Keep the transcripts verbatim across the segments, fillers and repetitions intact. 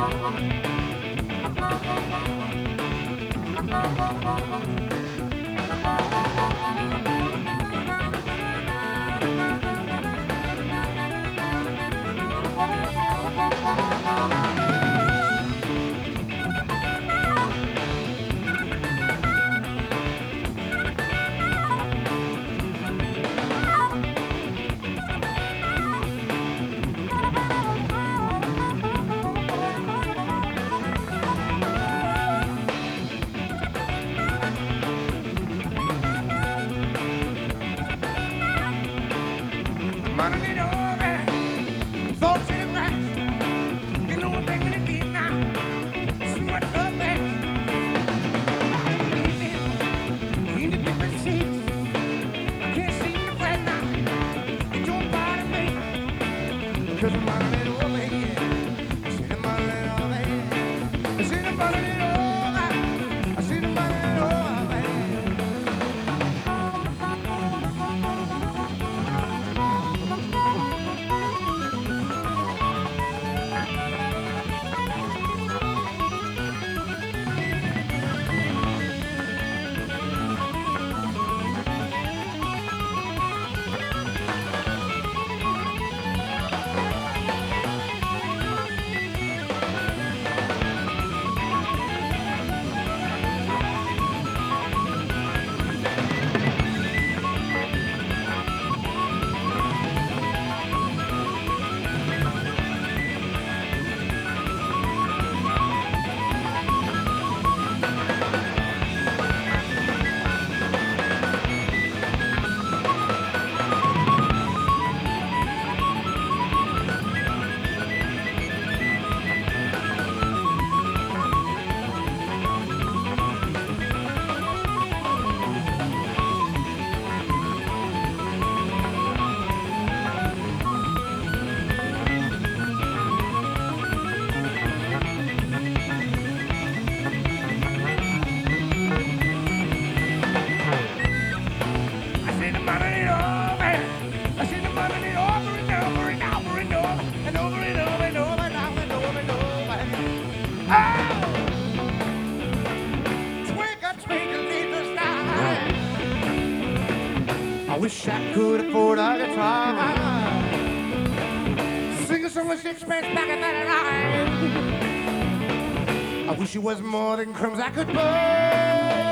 I wish I could afford a guitar, sing a song with sixpence back in that line. I wish it was more than crumbs I could burn.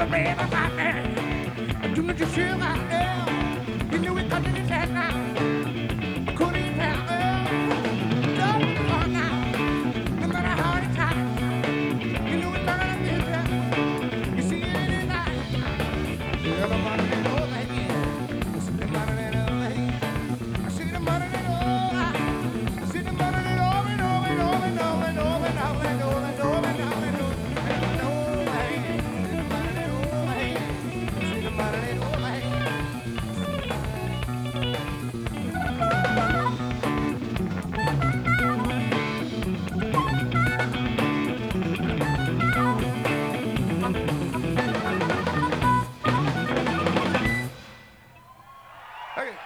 the red of my man. Do not you feel my air? You knew it coming in that now. Couldn't even tell. Don't fall now. No matter how it times. You knew it better than this. You see it in the night. The other bottom and all that. I see the bottom and all that. I see the bottom and all that. I see the bottom and all and all and all and all and all and all and all and all and all and all and all. Okay.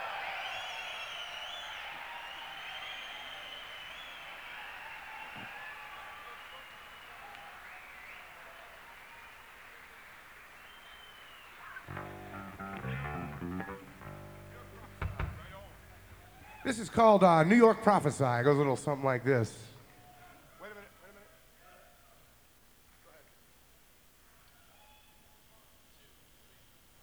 This is called uh, New York Prophesy. It goes a little something like this.